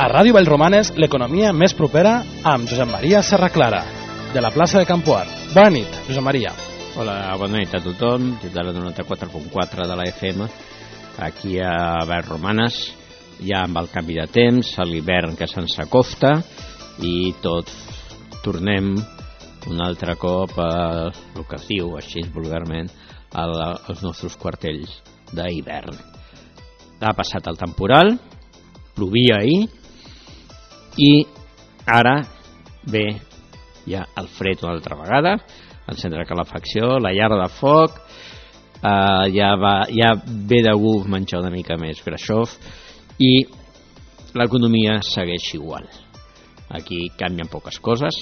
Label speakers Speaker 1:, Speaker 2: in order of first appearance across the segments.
Speaker 1: Ràdio Vallromanes, l'economia més propera amb Josep Maria Serraclara, de la plaça de Campoar. Bona nit, Josep Maria.
Speaker 2: Hola, bona nit a tothom, des de la 94.4 de la FM, aquí a Vallromanes, ja amb el canvi de temps, l'hivern que se'ns acosta i tots tornem un altre cop a el que es diu, així vulgarment, als nostres quartells d'hivern. Ha passat el temporal, plovia ahir i ara ve ja el fred una altra vegada, encendre calefacció, la llar de foc, ja ve de gust menjar una mica més greixof i l'economia segueix igual. Aquí canvien poques coses.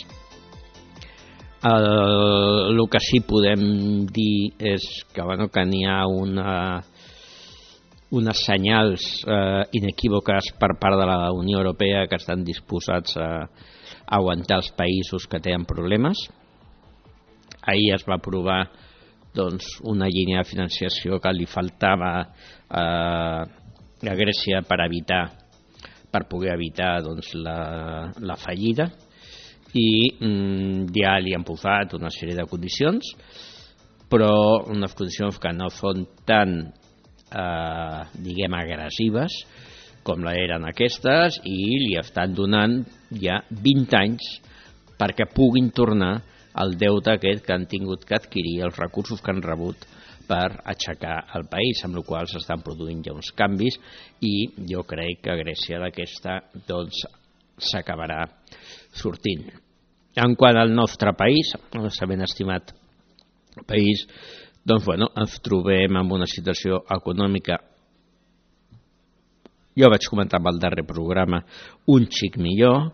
Speaker 2: El que sí podem dir és que, que n'hi ha unes senyals inequívoques per part de la Unió Europea que estan disposats a aguantar els països que tenen problemes. Ahir es va aprovar una línia de financiació que li faltava a Grècia per poder evitar la fallida, i ja li han posat una sèrie de condicions, però unes condicions que no són tan agressives com eren aquestes, i li estan donant ja 20 anys perquè puguin tornar el deute aquest que han tingut que adquirir, els recursos que han rebut per aixecar el país, amb la qual cosa s'estan produint ja uns canvis, i jo crec que Grècia d'aquesta s'acabarà sortint. En quant al nostre país, el nostre ben estimat país, ens trobem en una situació econòmica, jo vaig comentar amb el darrer programa, un xic millor.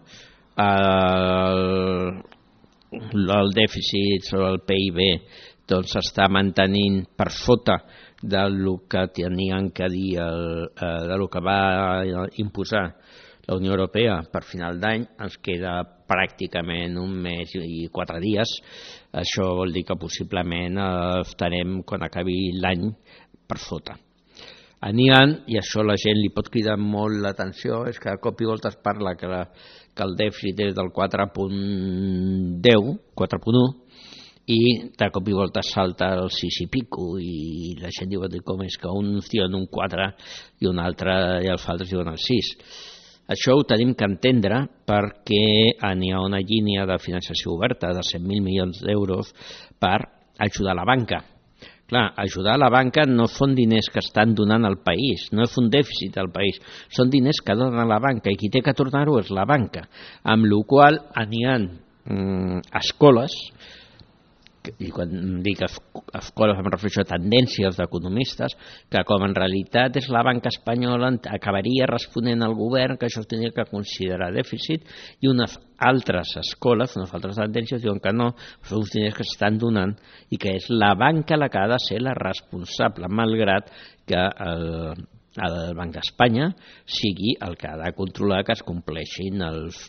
Speaker 2: El dèficit sobre el PIB s'està mantenint per sota del que tenien que dir, del que va imposar la Unió Europea per final d'any. Ens queda pràcticament un mes i 4 dies. Això vol dir que possiblement estarem, quan acabi l'any, per sota. I això a la gent li pot cridar molt l'atenció, és que a cop i volta es parla que el dèficit és del 4.10, 4.1, i de cop i volta salta el 6 i pico, i la gent diu com és que uns diuen un 4 i un altre, i els altres diuen el 6. Això ho tenim que entendre perquè n'hi ha una línia de financiació oberta de 100.000 milions d'euros per ajudar la banca. Clar, ajudar la banca no són diners que estan donant al país, no és un dèficit al país, són diners que donen la banca, i qui té que tornar-ho és la banca, amb la qual cosa n'hi ha escoles, i quan dic escoles em refereixo a tendències d'economistes, que com en realitat és la banca espanyola, acabaria responent al govern que això es tenia que considerar dèficit, i unes altres escoles, unes altres tendències diuen que no, són uns diners que s'estan donant i que és la banca la que ha de ser la responsable, malgrat que el Banc d'Espanya sigui el que ha de controlar que es compleixin els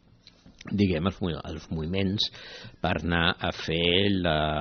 Speaker 2: moviments per anar a fer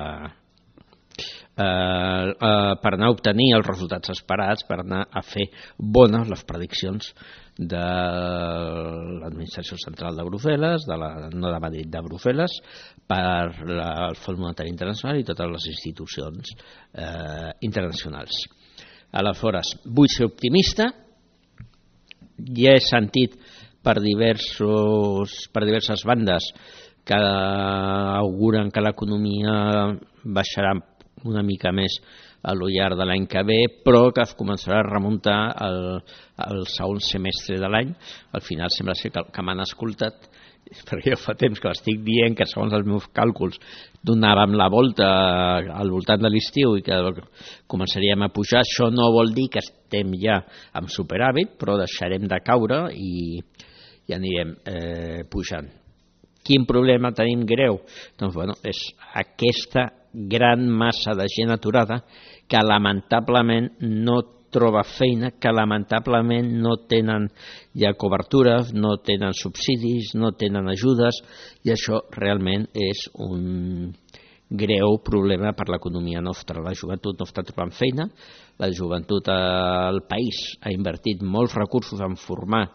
Speaker 2: per anar a obtenir els resultats esperats, per anar a fer bones les prediccions de l'administració central de Brussel·les, no de Madrid, de Brussel·les, per el Fons Monetari Internacional i totes les institucions internacionals. Aleshores, vull ser optimista, ja he sentit per diverses bandes que auguren que l'economia baixarà una mica més a lo llarg de l'any que ve, però que es començarà a remuntar al segon semestre de l'any. Al final sembla ser que m'han escoltat, perquè jo fa temps que estic dient que segons els meus càlculs donàvem la volta al voltant de l'estiu i que començaríem a pujar. Això no vol dir que estem ja amb superàvit, però deixarem de caure i anirem pujant. Quin problema tenim greu? És aquesta gran massa de gent aturada que lamentablement no troba feina, que lamentablement no tenen ja cobertures, no tenen subsidis, no tenen ajudes, i això realment és un greu problema per l'economia nostra. La joventut no està trobant feina, la joventut al país ha invertit molts recursos en formar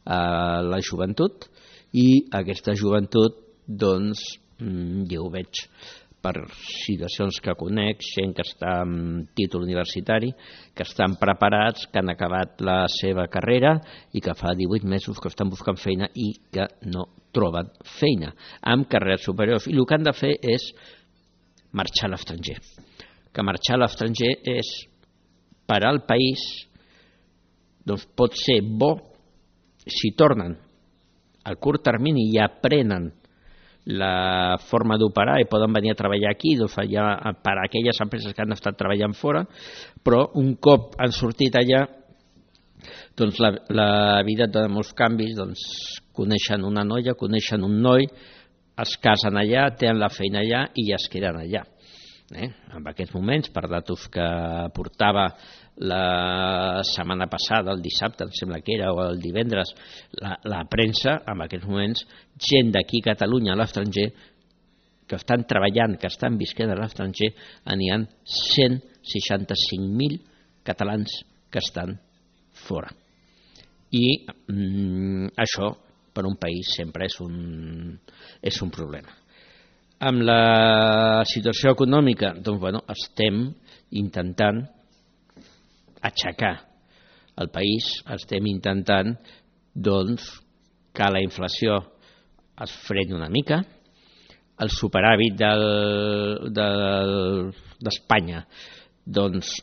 Speaker 2: la joventut, i aquesta joventut, doncs, jo ho veig per situacions que conec, gent que està amb títol universitari, que estan preparats, que han acabat la seva carrera i que fa 18 mesos que estan buscant feina i que no troben feina, amb carreres superiors. I el que han de fer és marxar a l'estranger. Que marxar a l'estranger és, per al país, doncs pot ser bo si tornen al curt termini i aprenen la forma d'operar i poden venir a treballar aquí, doncs ja per a aquelles empreses que han estat treballant fora, però un cop han sortit allà, doncs la vida dona molts canvis, doncs coneixen una noia, coneixen un noi, es casen allà, tenen la feina allà i ja es queden allà. En aquests moments, per datos que portava la setmana passada, el dissabte, em sembla que era, o el divendres, la premsa, en aquests moments, gent d'aquí a Catalunya, a l'estranger, que estan treballant, que estan visquent a l'estranger, n'hi ha 165.000 catalans que estan fora. I això, per un país, sempre és un problema. Amb la situació econòmica, doncs, bueno, estem intentant aixecar el país, estem intentant, doncs, que la inflació es freni una mica, el superàvit d'Espanya, doncs,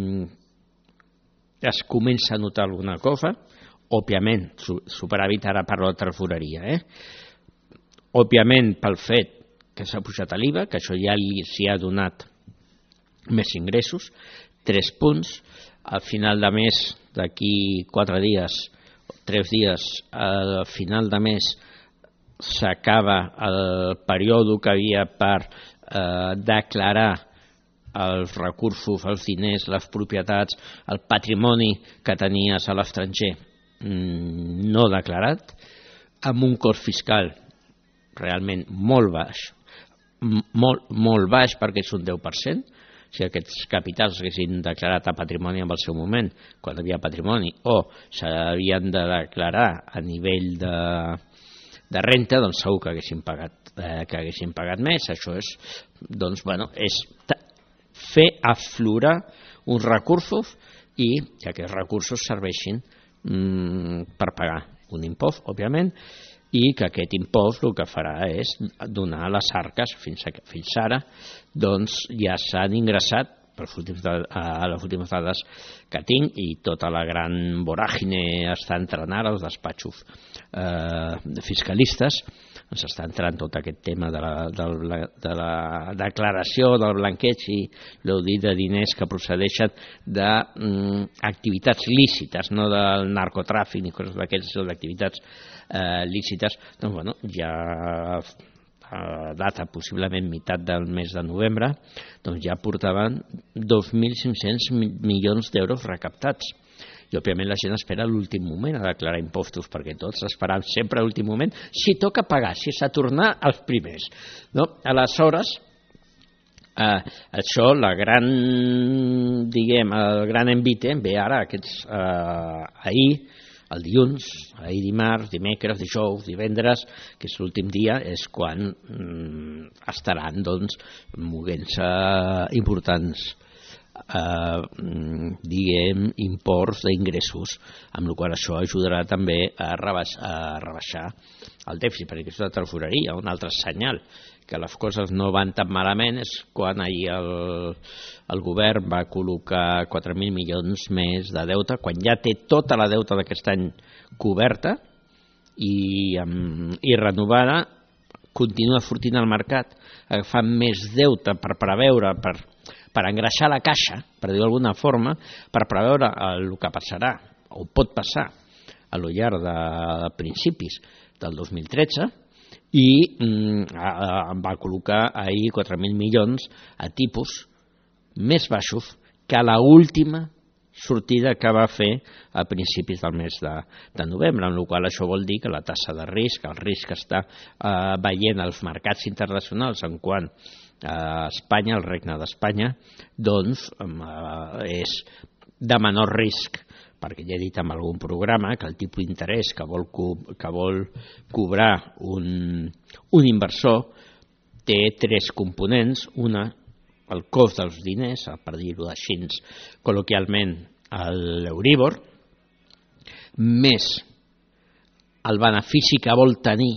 Speaker 2: es comença a notar alguna cosa, òbviament, superàvit ara parlo de tresoreria, òbviament pel fet que s'ha pujat l'IVA, que això ja s'hi ha donat més ingressos, 3 punts, al final de mes, d'aquí 4 dies, 3 dies, al final de mes s'acaba el període que havia per declarar els recursos, els diners, les propietats, el patrimoni que tenies a l'estranger no declarat, amb un cost fiscal realment molt baix, molt baix perquè és un 10%, si aquests capitals haguessin declarat a patrimoni en el seu moment, quan hi havia patrimoni, o s'havien de declarar a nivell de renta, doncs segur que haguessin pagat més. Això és, doncs, bueno, és fer aflorar uns recursos i que aquests recursos serveixin per pagar un impost, òbviament, i que aquest impost el que farà és donar a les arques. Fins ara doncs ja s'han ingressat, a les últimes dades que tinc, i tota la gran voràgine està entrant ara als despatxos fiscalistes, ens està entrant tot aquest tema de la declaració del blanqueig i l'audit de diners que procedeixen d'activitats lícites, no del narcotràfic ni coses d'aquestes, sinó d'activitats lícites. Doncs, bueno, ja a data possiblement meitat del mes de novembre, doncs ja portaven 2.500 milions d'euros recaptats. I òbviament la gent espera l'últim moment a declarar impostos, perquè tots esperam sempre a l'últim moment si toca pagar, si s'ha de tornar als primers, no? Aleshores, això, el gran envite ve ara ahir, el dilluns, ahir dimarts, dimecres, dijous, divendres, que és l'últim dia, és quan estaran, doncs, moguent-se importants imports d'ingressos, amb la qual això ajudarà també a rebaixar el dèficit, perquè és una tresoreria, un altre senyal que les coses no van tan malament és quan ahir el govern va col·locar 4.000 milions més de deute, quan ja té tota la deute d'aquest any coberta i renovada, continua sortint al mercat agafant més deute per preveure, per engreixar la caixa, per dir-ho d'alguna forma, per preveure el que passarà, o pot passar, a lo llarg de principis del 2013, i va col·locar ahir 4.000 milions a tipus més baixos que a l'última sortida que va fer a principis del mes de novembre, amb la qual això vol dir que la tassa de risc, el risc que està veient els mercats internacionals en quant a Espanya, el regne d'Espanya, doncs és de menor risc perquè ja he dit en algun programa que el tipus d'interès que vol cobrar un inversor té 3 components. Una, el cost dels diners, per dir-ho així col·loquialment, l'Euríbor, més el benefici que vol tenir,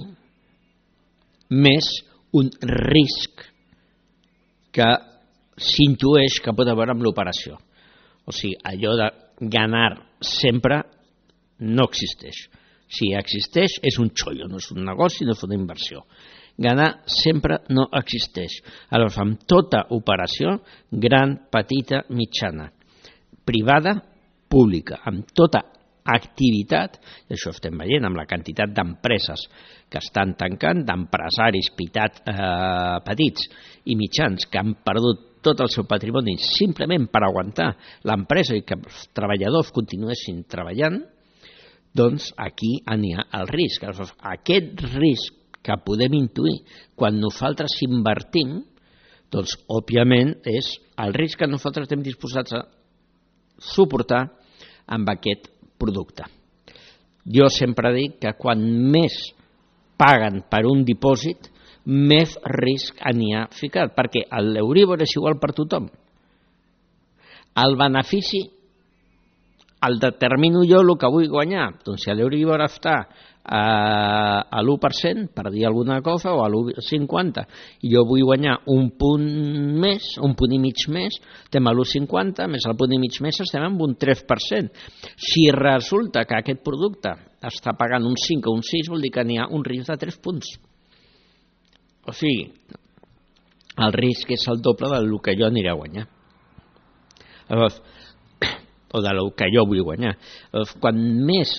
Speaker 2: més un risc que s'intueix que pot haver amb l'operació. O sigui, allò de ganar sempre no existeix. Si existeix és un xollo, no és un negoci, no és una inversió. Ganar sempre no existeix. Aleshores, amb tota operació, gran, petita, mitjana, privada, pública, amb tota activitat, i això estem veient amb la quantitat d'empreses que estan tancant, d'empresaris petits i mitjans que han perdut tot el seu patrimoni simplement per aguantar l'empresa i que els treballadors continuessin treballant, doncs aquí n'hi ha el risc. Aleshores, aquest risc que podem intuir quan nosaltres invertim, doncs òbviament és el risc que nosaltres estem disposats a suportar amb aquest producte. Jo sempre dic que quan més paguen per un dipòsit, més risc n'hi ha ficat, perquè l'Euríbor és igual per tothom. El benefici el determino jo el que vull guanyar. Doncs si l'Euríbor està a l'1%, per dir alguna cosa, o a l'1,50, i jo vull guanyar un punt més, un punt i mig més, estem a l'1,50, més el punt i mig més estem amb un 3%. Si resulta que aquest producte està pagant un 5 o un 6, vol dir que n'hi ha un risc de 3 punts. O sigui, el risc és el doble del que jo aniré a guanyar. Llavors, o del que jo vull guanyar. Llavors, quan més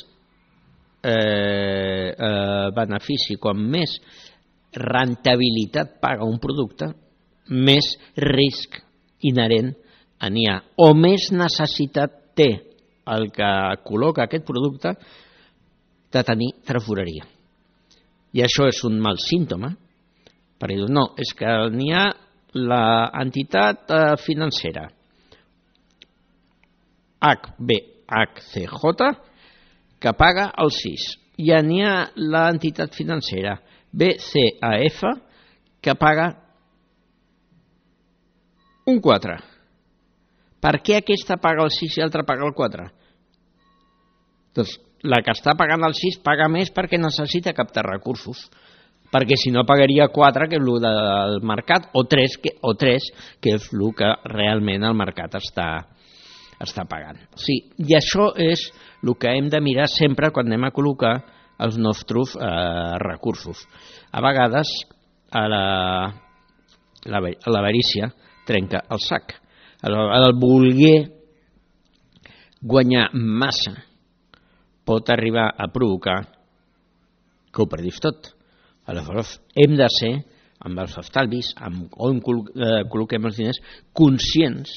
Speaker 2: benefici, quan més rentabilitat paga un producte, més risc inherent n'hi ha, o més necessitat té el que col·loca aquest producte de tenir tresoreria. I això és un mal símptoma, perquè dius, no, és que n'hi ha l'entitat financera HBHCJ que paga el 6, i n'hi ha l'entitat financera BCAF que paga un 4. Per què aquesta paga el 6 i l'altra paga el 4? Doncs la que està pagant el 6 paga més perquè necessita captar recursos, perquè si no pagaria 4, que és el del mercat, o 3, que és el que realment el mercat està pagant. Sí, i això és el que hem de mirar sempre quan anem a col·locar els nostres recursos. A vegades l'avarícia trenca el sac. El voler guanyar massa pot arribar a provocar que ho perdis tot. Aleshores, hem de ser, amb els estalvis, on col·loquem els diners, conscients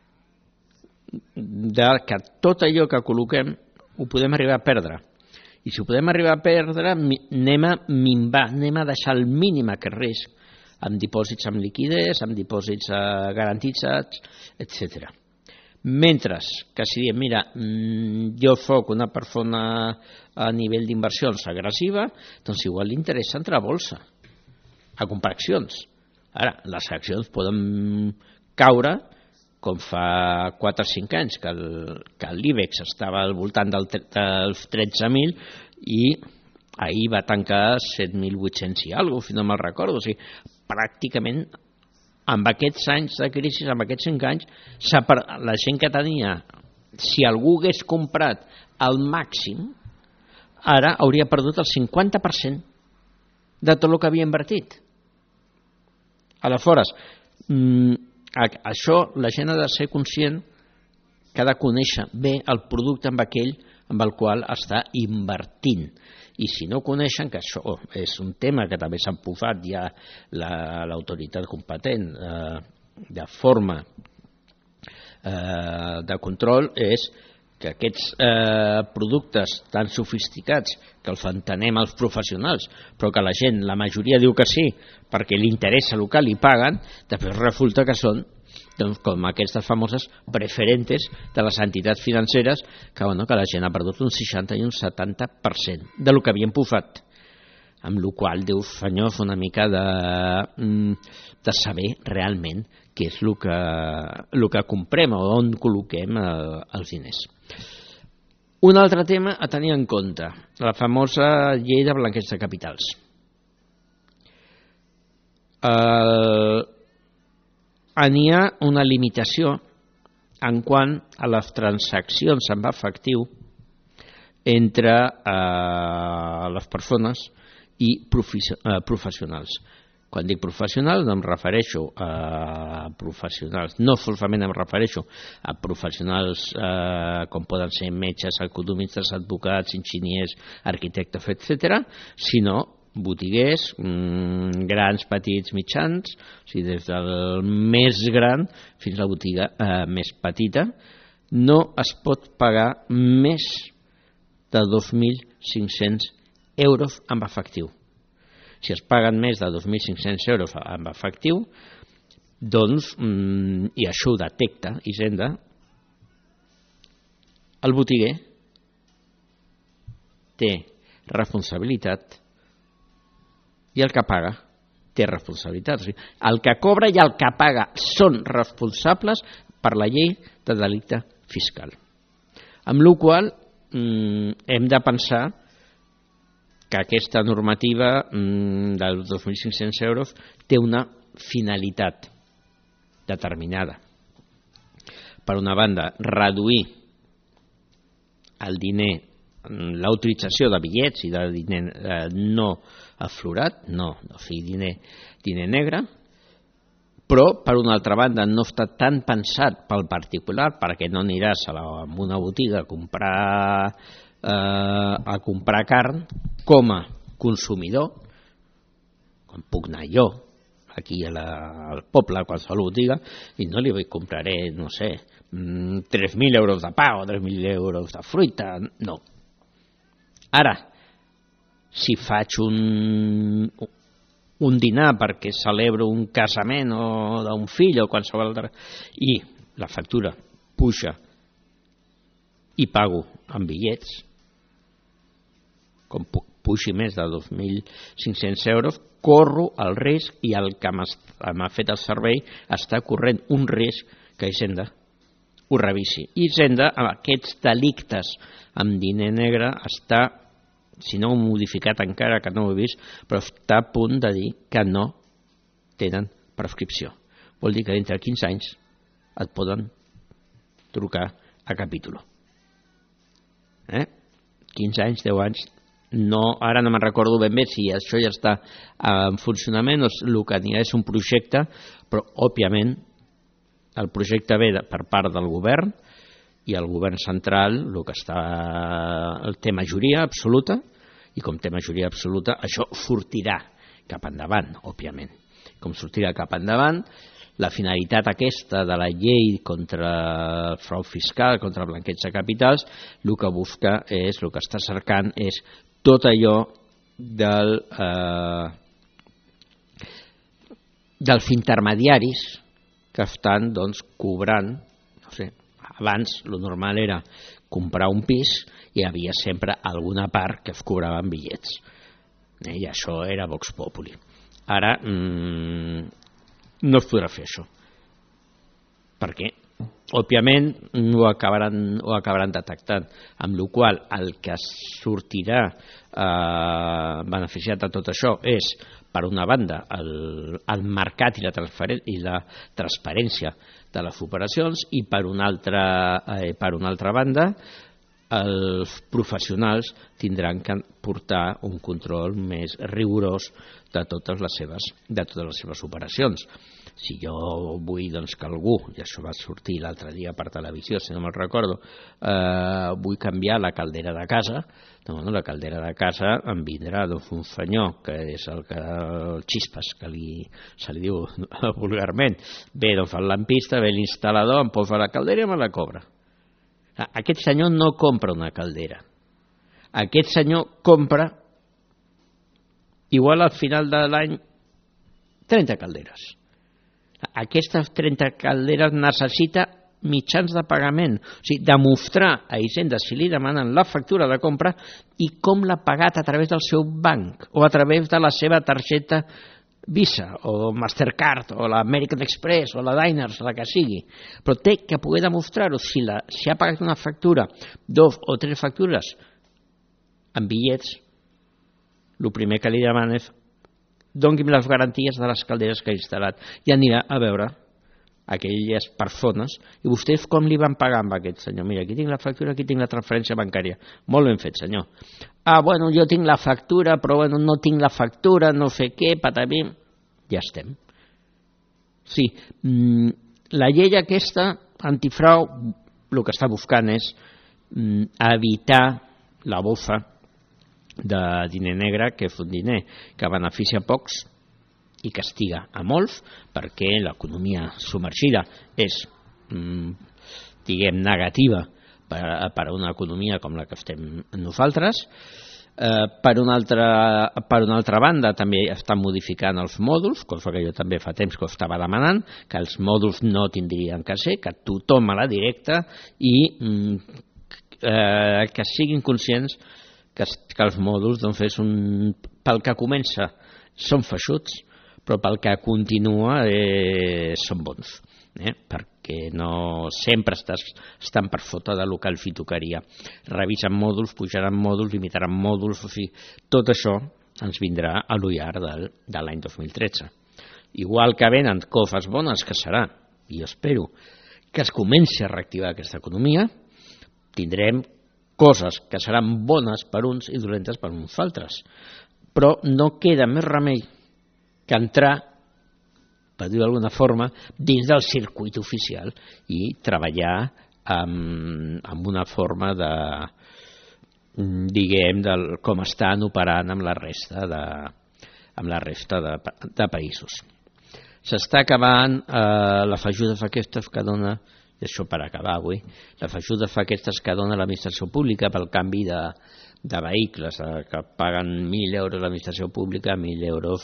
Speaker 2: de que tot allò que col·loquem ho podem arribar a perdre. I si ho podem arribar a perdre, anem a minvar, anem a deixar el mínim aquest risc, amb dipòsits amb liquiditat, amb dipòsits garantitzats, etc. Mentre que si diem, mira, jo soc una persona a nivell d'inversions agressiva, doncs igual li interessa entrar a bolsa, a comprar accions. Ara, les accions poden caure, com fa 4 o 5 anys, que l'IBEX estava al voltant dels 13.000 i ahir va tancar 7.800 i alguna cosa, si no me'n recordo. O sigui, pràcticament amb aquests anys de crisi, amb aquests 5 anys, la gent que tenia, si algú hagués comprat al màxim, ara hauria perdut el 50% de tot el que havia invertit. Aleshores, això la gent ha de ser conscient que ha de conèixer bé el producte amb aquell amb el qual està invertint. I si no coneixen, que això és un tema que també s'ha posat ja l'autoritat competent de forma de control, és que aquests productes tan sofisticats que els entenem els professionals, però que la gent, la majoria diu que sí, perquè li interessa el que li paguen, després resulta que són doncs, com aquestes famoses preferentes de les entitats financeres que la gent ha perdut un 60 i un 70% del que havien pufat, amb la qual dius, senyor, una mica de saber realment què és el que comprem o on col·loquem els diners. Un altre tema a tenir en compte, la famosa llei de blanqueig de capitals. N'hi ha una limitació en quant a les transaccions en efectiu entre les persones i professionals. Quan dic professionals no em refereixo a professionals, no solament em refereixo a professionals com poden ser metges, economistes, advocats, enginyers, arquitectes, etc., sinó botiguers, grans, petits, mitjans, o sigui, des del més gran fins a la botiga més petita. No es pot pagar més de 2.500 euros en efectiu. Si es paguen més de 2.500 euros en efectiu, doncs, i això ho detecta Hisenda, el botiguer té responsabilitat i el que paga té responsabilitat. O sigui, el que cobra i el que paga són responsables per la llei de delicte fiscal. Amb la qual hem de pensar que aquesta normativa dels 2.500 euros té una finalitat determinada. Per una banda, reduir el diner, la utilització de bitllets i de diner no aflorat, no, o sigui, diner negre, però per una altra banda no està tan pensat pel particular, perquè no aniràs a una botiga a comprar carn com a consumidor, quan puc anar jo aquí al poble, a qualsevol botiga, i no li compraré, no sé, 3.000 euros de pa o 3.000 euros de fruita, no. Ara, si faig un dinar perquè celebro un casament o d'un fill o qualsevol altre, i la factura puja i pago amb bitllets, com pugi més de 2.500 euros, corro el risc i el que m'ha fet el servei està corrent un risc que Hisenda ho revisi. I Hisenda, amb aquests delictes amb diner negre, està, si no ho he modificat encara, que no ho he vist, però està a punt de dir que no tenen prescripció. Vol dir que dintre de 15 anys et poden trucar a capítol. 15 anys, 10 anys, no, ara no me'n recordo ben bé si això ja està en funcionament o el que n'hi ha és un projecte, però òbviament el projecte ve per part del govern i el govern central té majoria absoluta, i com té majoria absoluta això sortirà cap endavant, òbviament. Com sortirà cap endavant, la finalitat aquesta de la llei contra el frau fiscal, contra el blanqueig de capitals, el que busca és, el que està cercant és tot allò dels intermediaris que estan cobrant, no sé, abans el normal era comprar un pis i hi havia sempre alguna part que es cobrava en bitllets, i això era Vox Populi. Ara no es podrà fer això, perquè òbviament ho acabaran detectant, amb la qual el que sortirà beneficiat de tot això és, per una banda, el mercat i la transparència de les operacions, i per una altra banda els professionals tindran que portar un control més rigorós de totes les seves operacions. Si jo vull que algú, i això va sortir l'altre dia per televisió, si no me'n recordo, vull canviar la caldera de casa, la caldera de casa em vindrà un senyor, que és el Xispes, que se li diu vulgarment, ve el lampista, ve l'instal·lador, em posa la caldera i me la cobra. Aquest senyor no compra una caldera, aquest senyor compra igual al final de l'any 30 calderes. Aquestes 30 calderes necessita mitjans de pagament, o sigui, demostrar a Hisenda si li demanen la factura de compra i com l'ha pagat a través del seu banc o a través de la seva targeta Visa o Mastercard o l'American Express o la Diners, la que sigui, però té que poder demostrar-ho. Si ha pagat una factura, 2 o 3 factures en bitllets, el primer que li demana és doni'm les garanties de les calderes que ha instal·lat i anirà a veure aquelles persones i vostès com li van pagar amb aquest senyor. Mira, aquí tinc la factura, aquí tinc la transferència bancària. Molt ben fet, senyor. Bueno, jo tinc la factura, però bueno, no tinc la factura, no sé què, patabim. Ja estem. Sí, la llei aquesta, antifrau, el que està buscant és evitar la bofa de diner negre, que és un diner que beneficia pocs i castiga a molts, perquè l'economia submergida és, diguem, negativa per a una economia com la que estem nosaltres. Per una altra banda, també estan modificant els mòduls, cosa que jo també fa temps que ho estava demanant, que els mòduls no tindrien que ser, que tothom a la directa i que siguin conscients que els mòduls, doncs, pel que comença són feixuts, però pel que continua són bons, perquè no sempre estan per sota del que els tocaria. Revisen mòduls, pujaran mòduls, limitaran mòduls, o sigui, tot això ens vindrà a l'ullar de l'any 2013. Igual que venen coses bones, que serà, i jo espero, que es comenci a reactivar aquesta economia, tindrem coses que seran bones per uns i dolentes per uns altres. Però no queda més remei que entrar, per dir-ho d'alguna forma, dins del circuit oficial i treballar amb una forma de, diguem, com estan operant amb la resta de països. S'està acabant les ajudes aquestes que dona, i això per acabar avui, les ajudes aquestes que dona l'administració pública pel canvi de vehicles, que paguen 1.000 euros l'administració pública, 1.000 euros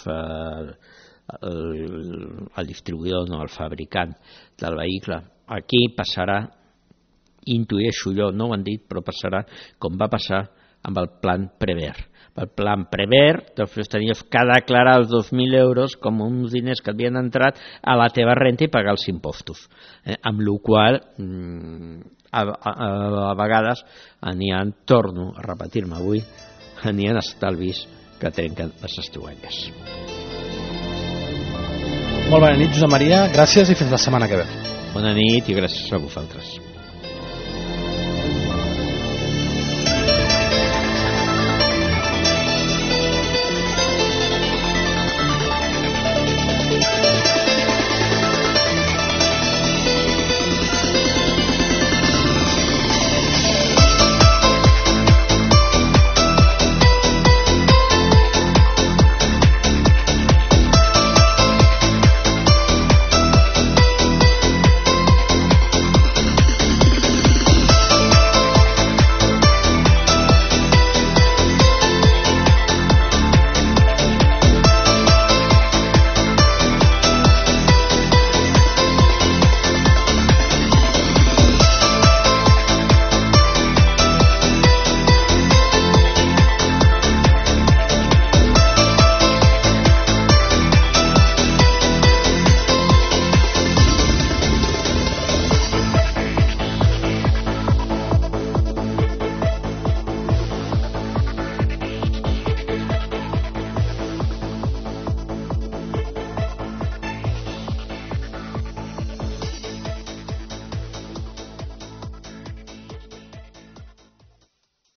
Speaker 2: al distribuïdor, no al fabricant del vehicle. Aquí passarà, intueixo jo, no ho han dit, però passarà com va passar amb el plan Prever. El plan Prever, després tenies que declarar els 2.000 euros com uns diners que havien entrat a la teva renta i pagar els impostos. Amb la qual a vegades torno a repetir-me avui, n'hi ha estalvis que trenquen les estuanyes.
Speaker 1: Molt bona nit, Josep Maria, gràcies i fins la setmana que ve.
Speaker 2: Bona nit i gràcies a vosaltres.